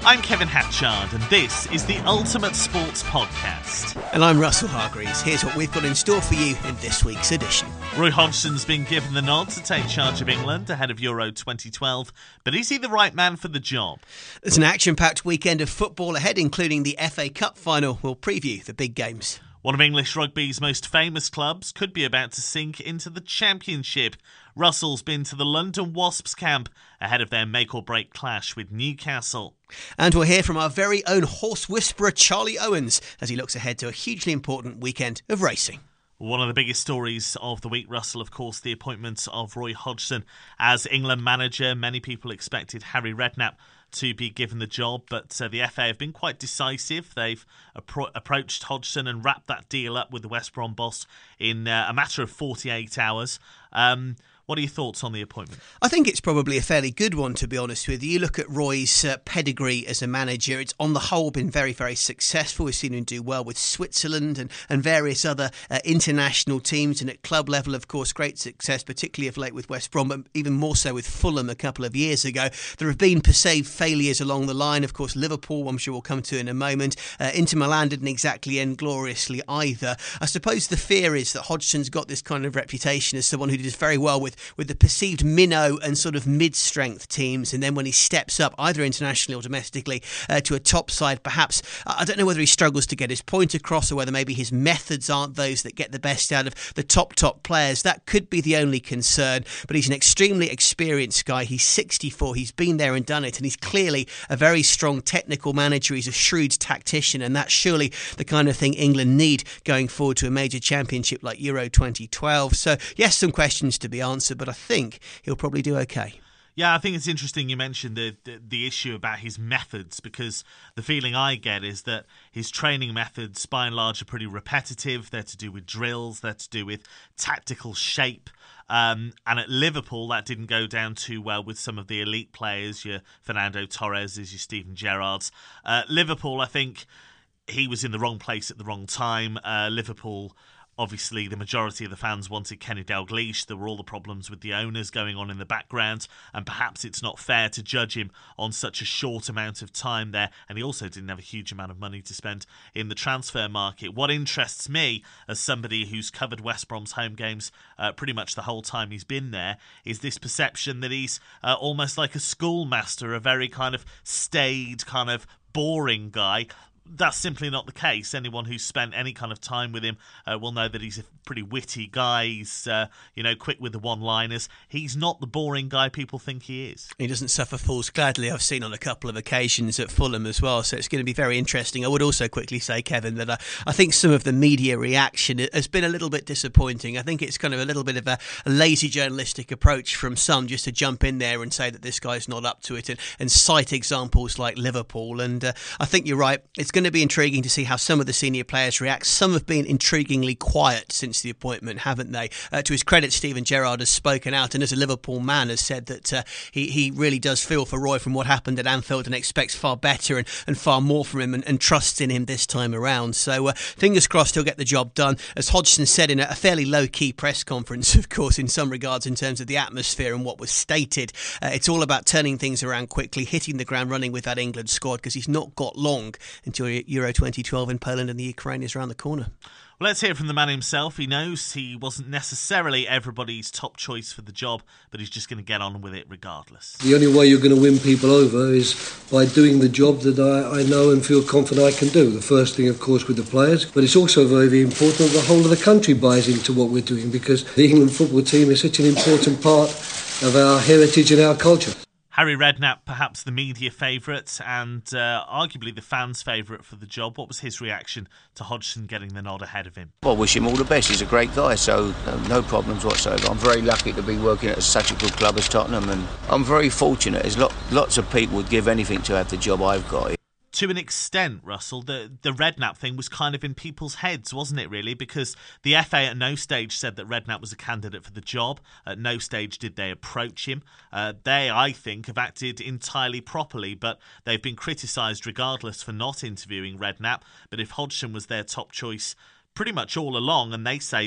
I'm Kevin Hatchard, and this is the Ultimate Sports Podcast. And I'm Russell Hargreaves. Here's what we've got in store for you in this week's edition. Roy Hodgson's been given the nod to take charge of England ahead of Euro 2012, but is he the right man for the job? There's an action-packed weekend of football ahead, including the FA Cup final. We'll preview the big games. One of English rugby's most famous clubs could be about to sink into the Championship. Russell's been to the London Wasps camp ahead of their make-or-break clash with Newcastle. And we'll hear from our very own horse whisperer Charlie Owens as he looks ahead to a hugely important weekend of racing. One of the biggest stories of the week, Russell, of course, the appointment of Roy Hodgson as England manager. Many people expected Harry Redknapp to be given the job, but the FA have been quite decisive. They've approached Hodgson and wrapped that deal up with the West Brom boss in a matter of 48 hours. What are your thoughts on the appointment? I think it's probably a fairly good one, to be honest with you. You look at Roy's pedigree as a manager. It's on the whole been very, very successful. We've seen him do well with Switzerland and various other international teams. And at club level, of course, great success, particularly of late with West Brom, but even more so with Fulham a couple of years ago. There have been perceived failures along the line. Of course, Liverpool, I'm sure we'll come to in a moment. Inter Milan didn't exactly end gloriously either. I suppose the fear is that Hodgson's got this kind of reputation as someone who does very well with the perceived minnow and sort of mid-strength teams, and then when he steps up, either internationally or domestically, to a top side, perhaps, I don't know whether he struggles to get his point across or whether maybe his methods aren't those that get the best out of the top players. That could be the only concern, but he's an extremely experienced guy. He's 64, he's been there and done it, and he's clearly a very strong technical manager. He's a shrewd tactician, and that's surely the kind of thing England need going forward to a major championship like Euro 2012. So, yes, some questions to be answered, but I think he'll probably do okay. Yeah, I think it's interesting you mentioned the issue about his methods, because the feeling I get is that his training methods, by and large, are pretty repetitive. They're to do with drills, they're to do with tactical shape. And at Liverpool, that didn't go down too well with some of the elite players, your Fernando Torres, your Steven Gerrards. Liverpool, I think he was in the wrong place at the wrong time. Liverpool, obviously, the majority of the fans wanted Kenny Dalglish. There were all the problems with the owners going on in the background, and perhaps it's not fair to judge him on such a short amount of time there. And he also didn't have a huge amount of money to spend in the transfer market. What interests me, as somebody who's covered West Brom's home games pretty much the whole time he's been there, is this perception that he's almost like a schoolmaster, a very kind of staid, kind of boring guy. That's simply not the case. Anyone who's spent any kind of time with him will know that he's a pretty witty guy. He's, quick with the one-liners. He's not the boring guy people think he is. He doesn't suffer fools gladly. I've seen on a couple of occasions at Fulham as well, so it's going to be very interesting. I would also quickly say, Kevin, that I think some of the media reaction has been a little bit disappointing. I think it's kind of a little bit of a lazy journalistic approach from some, just to jump in there and say that this guy's not up to it and cite examples like Liverpool. And I think you're right. It's going to be intriguing to see how some of the senior players react. Some have been intriguingly quiet since the appointment, haven't they? To his credit, Steven Gerrard has spoken out, and as a Liverpool man has said that he really does feel for Roy from what happened at Anfield and expects far better and far more from him and trusts in him this time around. So fingers crossed he'll get the job done. As Hodgson said in a fairly low-key press conference, of course, in some regards in terms of the atmosphere and what was stated, it's all about turning things around quickly, hitting the ground running with that England squad, because he's not got long until Euro 2012 in Poland and the Ukraine is around the corner. Well, let's hear from the man himself. He knows he wasn't necessarily everybody's top choice for the job, but he's just going to get on with it regardless. The only way you're going to win people over is by doing the job that I know and feel confident I can do. The first thing, of course, with the players, but it's also very, very important that the whole of the country buys into what we're doing, because the England football team is such an important part of our heritage and our culture. Harry Redknapp, perhaps the media favourite and arguably the fans' favourite for the job. What was his reaction to Hodgson getting the nod ahead of him? Well, I wish him all the best. He's a great guy, so no problems whatsoever. I'm very lucky to be working at such a good club as Tottenham, and I'm very fortunate. There's lots of people would give anything to have the job I've got. To an extent, Russell, the Redknapp thing was kind of in people's heads, wasn't it, really? Because the FA at no stage said that Redknapp was a candidate for the job. At no stage did they approach him. They, I think, have acted entirely properly, but they've been criticised regardless for not interviewing Redknapp. But if Hodgson was their top choice pretty much all along, and they say that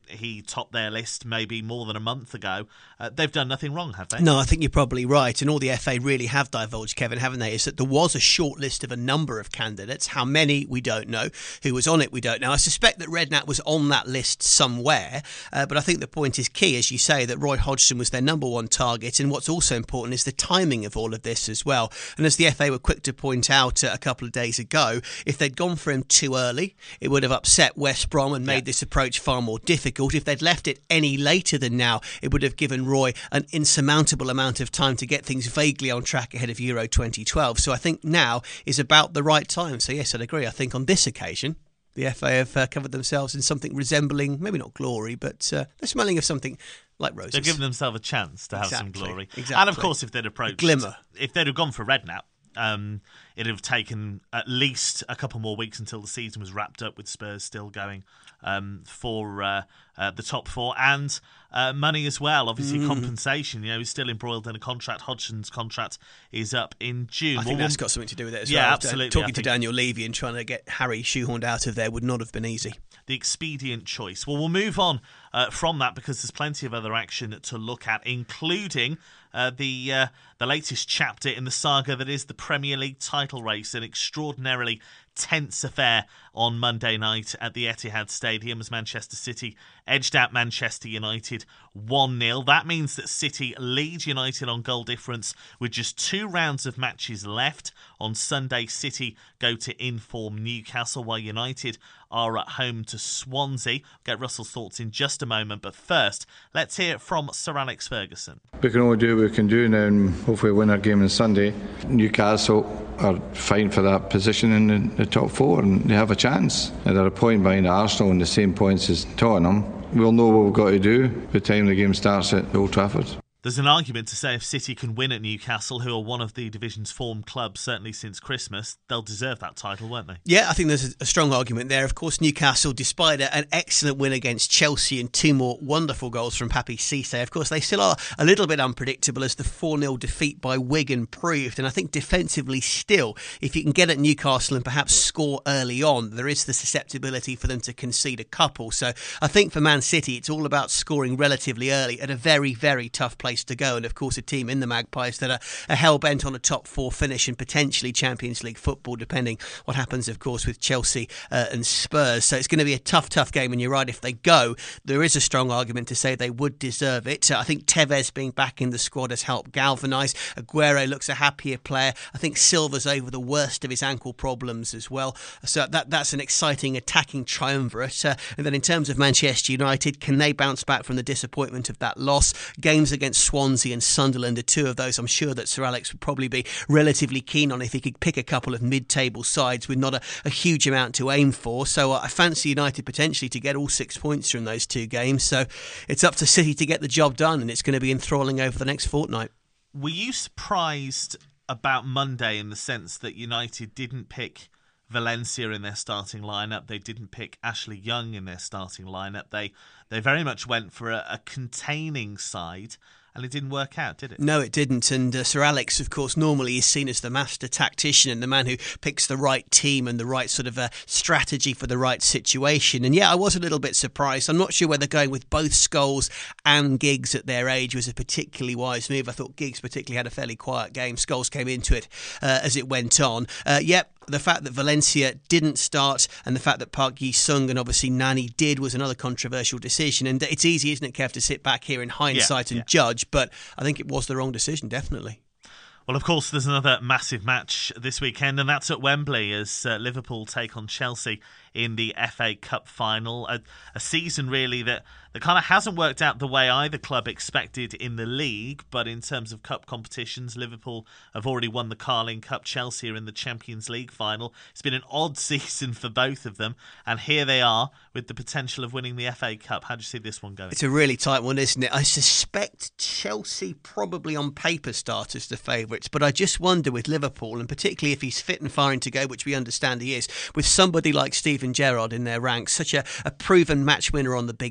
he topped their list maybe more than a month ago. They've done nothing wrong, have they? No, I think you're probably right. And all the FA really have divulged, Kevin, haven't they, is that there was a short list of a number of candidates. How many, we don't know. Who was on it, we don't know. I suspect that Redknapp was on that list somewhere. But I think the point is key, as you say, that Roy Hodgson was their number one target. And what's also important is the timing of all of this as well. And as the FA were quick to point out a couple of days ago, if they'd gone for him too early, it would have upset West Brom and made this approach far more difficult. If they'd left it any later than now, it would have given Roy an insurmountable amount of time to get things vaguely on track ahead of Euro 2012. So I think now is about the right time. So yes, I'd agree. I think on this occasion, the FA have covered themselves in something resembling, maybe not glory, but they're smelling of something like roses. They've given themselves a chance to have some glory. Exactly. And of course, if they'd approached, glimmer. If they'd have gone for Redknapp, it'd have taken at least a couple more weeks until the season was wrapped up, with Spurs still going for the top four, and money as well. Obviously, compensation. He's still embroiled in a contract. Hodgson's contract is up in June. I think that's got something to do with it as well. Yeah, absolutely. Talking to Daniel Levy and trying to get Harry shoehorned out of there would not have been easy. The expedient choice. Well, we'll move on from that, because there's plenty of other action to look at, including the latest chapter in the saga that is the Premier League title race. An extraordinarily tense affair on Monday night at the Etihad Stadium as Manchester City edged out Manchester United 1-0. That means that City lead United on goal difference with just 2 rounds of matches left. On Sunday, City go to inform Newcastle, while United are at home to Swansea. Get Russell's thoughts in just a moment, but first, let's hear it from Sir Alex Ferguson. We can only do what we can do now and hopefully win our game on Sunday. Newcastle are fighting for that position in the top 4, and they have a chance. And they're a point behind Arsenal on the same points as Tottenham. We'll know what we've got to do by the time the game starts at Old Trafford. There's an argument to say if City can win at Newcastle, who are one of the division's form clubs, certainly since Christmas, they'll deserve that title, won't they? Yeah, I think there's a strong argument there. Of course, Newcastle, despite an excellent win against Chelsea and 2 more wonderful goals from Papi Cissé, of course, they still are a little bit unpredictable, as the 4-0 defeat by Wigan proved. And I think defensively still, if you can get at Newcastle and perhaps score early on, there is the susceptibility for them to concede a couple. So I think for Man City, it's all about scoring relatively early at a very, very tough place to go. And of course, a team in the Magpies that are hell-bent on a top 4 finish and potentially Champions League football, depending what happens, of course, with Chelsea and Spurs. So it's going to be a tough game. And you're right, if they go, there is a strong argument to say they would deserve it. I think Tevez being back in the squad has helped galvanise. Aguero looks a happier player. I think Silva's over the worst of his ankle problems as well. So that's an exciting attacking triumvirate. And then in terms of Manchester United, can they bounce back from the disappointment of that loss? Games against Swansea and Sunderland are 2 of those I'm sure that Sir Alex would probably be relatively keen on if he could pick a couple of mid-table sides with not a huge amount to aim for. So I fancy United potentially to get all 6 points from those 2 games. So it's up to City to get the job done, and it's going to be enthralling over the next fortnight. Were you surprised about Monday in the sense that United didn't pick Valencia in their starting lineup? They didn't pick Ashley Young in their starting lineup. They very much went for a containing side, and it didn't work out, did it? No, it didn't. And Sir Alex, of course, normally is seen as the master tactician and the man who picks the right team and the right sort of strategy for the right situation. And yeah, I was a little bit surprised. I'm not sure whether going with both Scholes and Giggs at their age was a particularly wise move. I thought Giggs particularly had a fairly quiet game. Scholes came into it as it went on. The fact that Valencia didn't start and the fact that Park Ji-sung and obviously Nani did was another controversial decision. And it's easy, isn't it, Kev, to sit back here in hindsight and judge, but I think it was the wrong decision, definitely. Well, of course, there's another massive match this weekend, and that's at Wembley as Liverpool take on Chelsea in the FA Cup final. A season, really, that kind of hasn't worked out the way either club expected in the league, but in terms of cup competitions, Liverpool have already won the Carling Cup. Chelsea are in the Champions League final. It's been an odd season for both of them, and here they are with the potential of winning the FA Cup. How do you see this one going? It's a really tight one, isn't it? I suspect Chelsea probably on paper start as the favourites, but I just wonder with Liverpool, and particularly if he's fit and firing to go, which we understand he is, with somebody like Steven Gerrard in their ranks, such a proven match winner on the big stage,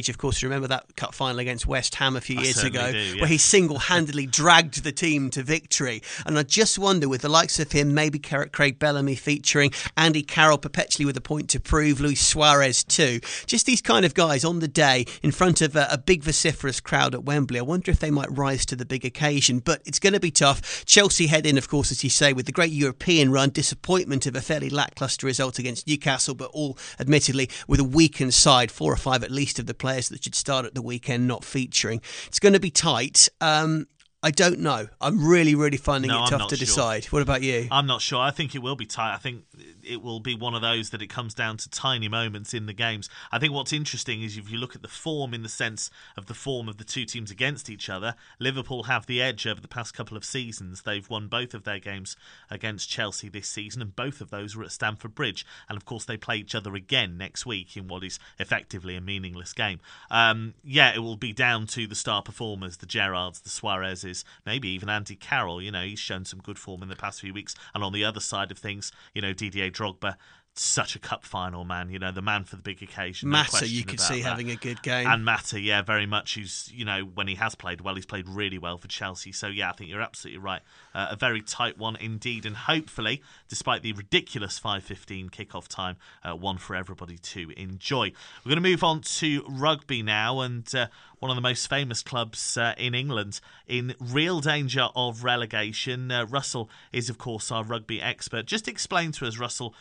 age, of course, remember that cup final against West Ham a few years ago, do, where he single-handedly dragged the team to victory. And I just wonder, with the likes of him, maybe Craig Bellamy featuring, Andy Carroll perpetually with a point to prove, Luis Suarez too, just these kind of guys on the day in front of a big vociferous crowd at Wembley. I wonder if they might rise to the big occasion, but it's going to be tough. Chelsea head in, of course, as you say, with the great European run, disappointment of a fairly lacklustre result against Newcastle, but all admittedly with a weakened side, 4 or 5 at least of the players that should start at the weekend not featuring. It's going to be tight. I don't know. I'm really finding it tough to decide. What about you? I'm not sure. I think it will be tight. I think it will be one of those that it comes down to tiny moments in the games. I think what's interesting is if you look at the form in the sense of the form of the two teams against each other, Liverpool have the edge over the past couple of seasons. They've won both of their games against Chelsea this season, and both of those were at Stamford Bridge. And of course, they play each other again next week in what is effectively a meaningless game. It will be down to the star performers, the Gerrards, the Suarezes, maybe even Andy Carroll. He's shown some good form in the past few weeks. And on the other side of things, Didier Drogba, such a cup final man, the man for the big occasion. Mata, you could see having a good game. And Mata, very much, who's, when he has played well, he's played really well for Chelsea. So, I think you're absolutely right. A very tight one indeed. And hopefully, despite the ridiculous 5:15 kickoff time, one for everybody to enjoy. We're going to move on to rugby now, and one of the most famous clubs in England in real danger of relegation. Russell is, of course, our rugby expert. Just explain to us, Russell,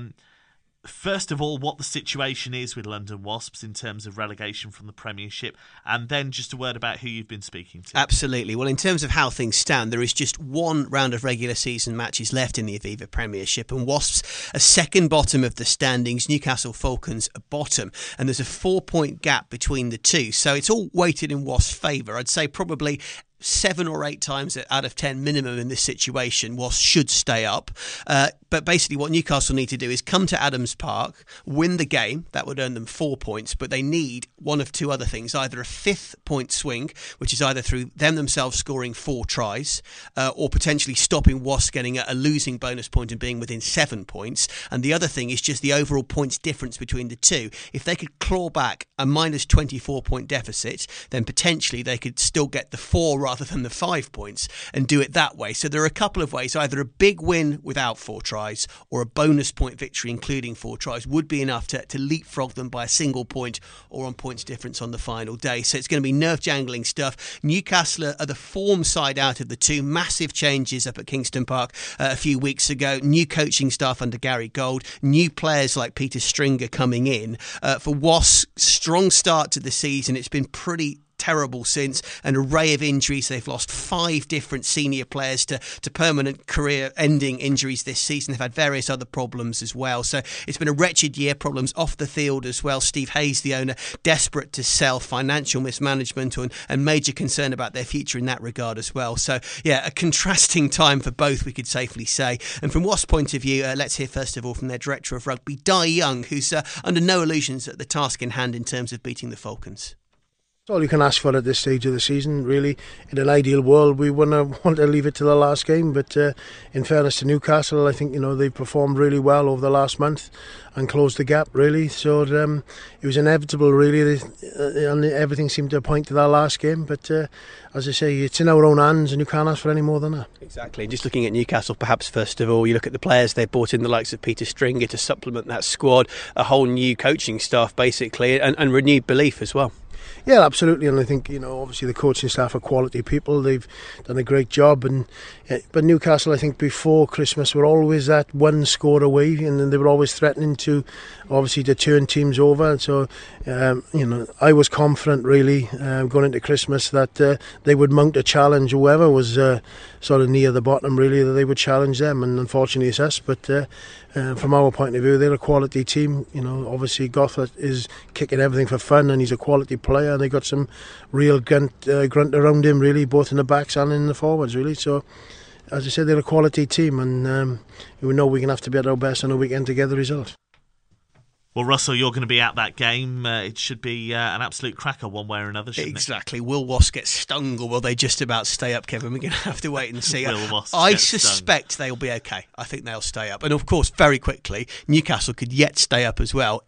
first of all, what the situation is with London Wasps in terms of relegation from the Premiership, and then just a word about who you've been speaking to. Absolutely. Well, in terms of how things stand, there is just one round of regular season matches left in the Aviva Premiership, and Wasps are second bottom of the standings, Newcastle Falcons are bottom, and there's a 4-point gap between the two, so it's all weighted in Wasps' favour. I'd say probably 7 or 8 times out of 10 minimum in this situation, Wasps should stay up. But basically what Newcastle need to do is come to Adams Park, win the game. That would earn them 4 points, but they need one of 2 other things, either a 5th point swing, which is either through them themselves scoring 4 tries, or potentially stopping Wasps getting a losing bonus point and being within 7 points. And the other thing is just the overall points difference between the two. If they could claw back a minus 24 point deficit, then potentially they could still get the 4 rather than the 5 points and do it that way. So there are a couple of ways. Either a big win without 4 tries or a bonus point victory including 4 tries would be enough to leapfrog them by a single point or on points difference on the final day. So it's going to be nerve-jangling stuff. Newcastle are the form side out of the two. Massive changes up at Kingston Park a few weeks ago. New coaching staff under Gary Gold. New players like Peter Stringer coming in. For Wasps, strong start to the season. It's been pretty terrible since. An array of injuries. They've lost 5 different senior players to permanent career-ending injuries this season. They've had various other problems as well. So it's been a wretched year. Problems off the field as well. Steve Hayes, the owner, desperate to sell. Financial mismanagement and major concern about their future in that regard as well. So, a contrasting time for both, we could safely say. And from Wasps' point of view, let's hear first of all from their Director of Rugby, Dai Young, who's under no illusions at the task in hand in terms of beating the Falcons. All you can ask for at this stage of the season, really. In an ideal world, we wouldn't want to leave it to the last game, but in fairness to Newcastle, I think they've performed really well over the last month and closed the gap, really. So it was inevitable, really, and everything seemed to point to that last game. But as I say, it's in our own hands, and you can't ask for any more than that. Exactly. Just looking at Newcastle, perhaps first of all, you look at the players they've brought in, the likes of Peter Stringer to supplement that squad, a whole new coaching staff, basically, and renewed belief as well. Yeah, absolutely, and I think obviously the coaching staff are quality people. They've done a great job, but Newcastle, I think before Christmas, were always that 1 score away, and they were always threatening to obviously to turn teams over. So I was confident really going into Christmas that they would mount a challenge. Whoever was sort of near the bottom, really, that they would challenge them, and unfortunately it's us. But from our point of view, they're a quality team. Obviously Gothard is kicking everything for fun, and he's a quality player, and they got some real grunt around him, really, both in the backs and in the forwards, really. So as I said, they're a quality team, and we know we're going to have to be at our best on a weekend to get the result. Well, Russell, you're going to be at that game. It should be an absolute cracker one way or another, shouldn't it? Exactly. Will Wasps get stung, or will they just about stay up, Kevin? We're going to have to wait and see. I suspect they'll be okay. I think they'll stay up. And of course, very quickly, Newcastle could yet stay up as well if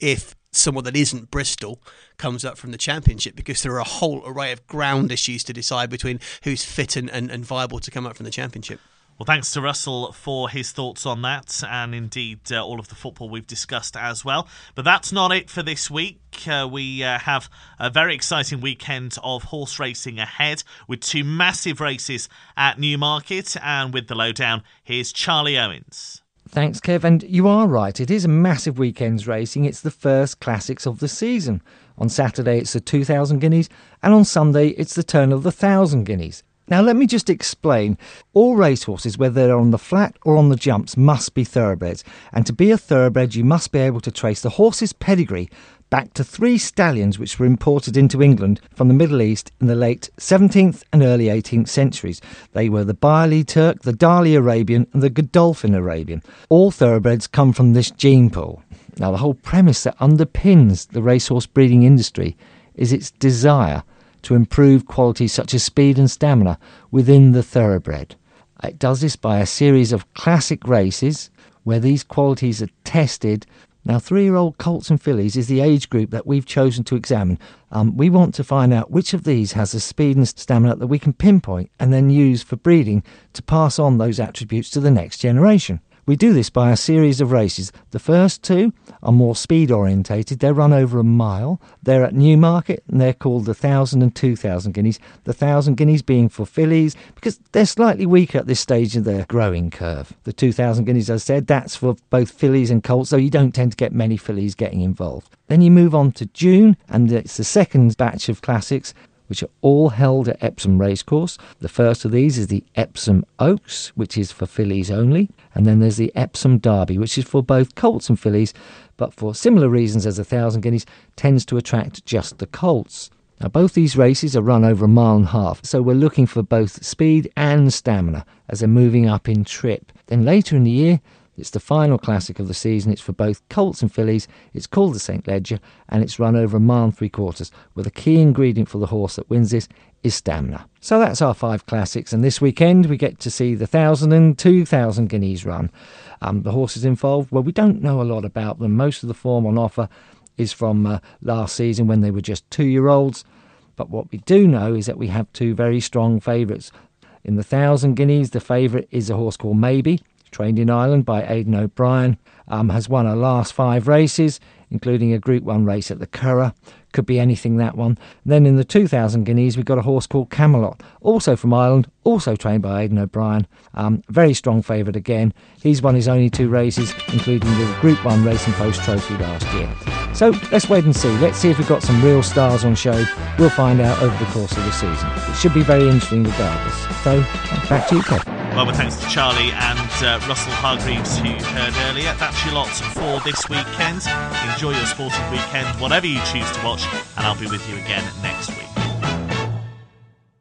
someone that isn't Bristol comes up from the Championship, because there are a whole array of ground issues to decide between who's fit and viable to come up from the Championship. Well, thanks to Russell for his thoughts on that, and indeed all of the football we've discussed as well. But that's not it for this week. We have a very exciting weekend of horse racing ahead, with 2 massive races at Newmarket. And with the lowdown, here's Charlie Owens. Thanks, Kev. And you are right. It is a massive weekend's racing. It's the first classics of the season. On Saturday, it's the 2,000 guineas, and on Sunday, it's the turn of the 1,000 guineas. Now, let me just explain. All racehorses, whether they're on the flat or on the jumps, must be thoroughbreds. And to be a thoroughbred, you must be able to trace the horse's pedigree back to 3 stallions which were imported into England from the Middle East in the late 17th and early 18th centuries. They were the Bailey Turk, the Dali Arabian and the Godolphin Arabian. All thoroughbreds come from this gene pool. Now, the whole premise that underpins the racehorse breeding industry is its desire to improve qualities such as speed and stamina within the thoroughbred. It does this by a series of classic races where these qualities are tested. Now, 3-year-old colts and fillies is the age group that we've chosen to examine. We want to find out which of these has the speed and stamina that we can pinpoint and then use for breeding to pass on those attributes to the next generation. We do this by a series of races. The first 2 are more speed orientated. They're run over a mile. They're at Newmarket and they're called the 1,000 and 2,000 guineas. The 1,000 guineas being for fillies because they're slightly weaker at this stage of their growing curve. The 2,000 guineas, as I said, that's for both fillies and colts, though you don't tend to get many fillies getting involved. Then you move on to June, and it's the second batch of classics, which are all held at Epsom Racecourse. The first of these is the Epsom Oaks, which is for fillies only. And then there's the Epsom Derby, which is for both colts and fillies, but for similar reasons as the 1,000 guineas, tends to attract just the colts. Now, both these races are run over a mile and a half, so we're looking for both speed and stamina as they're moving up in trip. Then later in the year, it's the final classic of the season. It's for both colts and fillies. It's called the St. Leger, and it's run over a mile and 3/4, where the key ingredient for the horse that wins this is stamina. So that's our 5 classics, and this weekend we get to see the 1,000 and 2,000 guineas run. The horses involved, well, we don't know a lot about them. Most of the form on offer is from last season when they were just 2-year-olds, but what we do know is that we have 2 very strong favourites. In the 1,000 guineas, the favourite is a horse called Maybe, trained in Ireland by Aidan O'Brien, has won her last 5 races, including a Group 1 race at the Curragh. Could be anything, that one. Then in the 2,000 guineas, we've got a horse called Camelot, also from Ireland, also trained by Aidan O'Brien. Very strong favourite again. He's won his only 2 races, including the Group 1 Racing Post Trophy last year. So let's wait and see. Let's see if we've got some real stars on show. We'll find out over the course of the season. It should be very interesting regardless. So back to you, Kev. Well, with thanks to Charlie and Russell Hargreaves, who you heard earlier. That's your lot for this weekend. Enjoy your sporting weekend, whatever you choose to watch, and I'll be with you again next week.